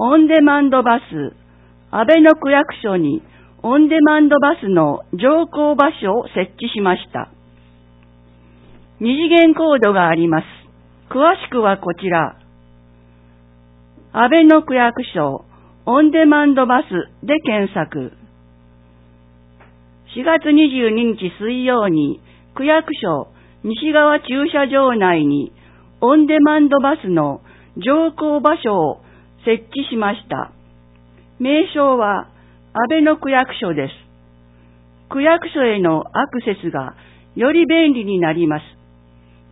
オンデマンドバス、安倍の区役所にオンデマンドバスの乗降場所を設置しました。二次元コードがあります。詳しくはこちら。安倍の区役所、オンデマンドバスで検索。4月22日水曜に区役所西側駐車場内にオンデマンドバスの乗降場所を設置しました。名称は安倍の区役所です。区役所へのアクセスがより便利になります。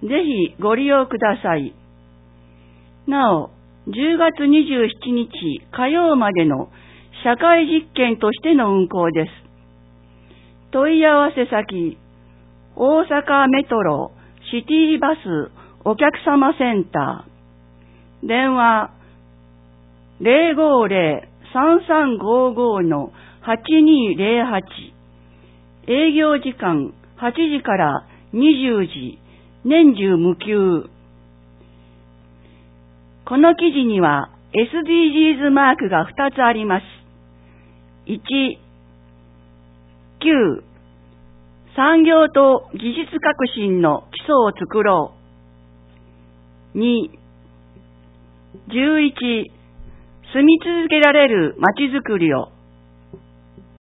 ぜひご利用ください。なお、10月27日火曜までの社会実験としての運行です。問い合わせ先、大阪メトロシティバスお客様センター。電話、050-3355-8208。営業時間8時から20時。年中無休。この記事には SDGs マークが2つあります。1、9、産業と技術革新の基礎を作ろう。2、11、住み続けられるまちづくりを。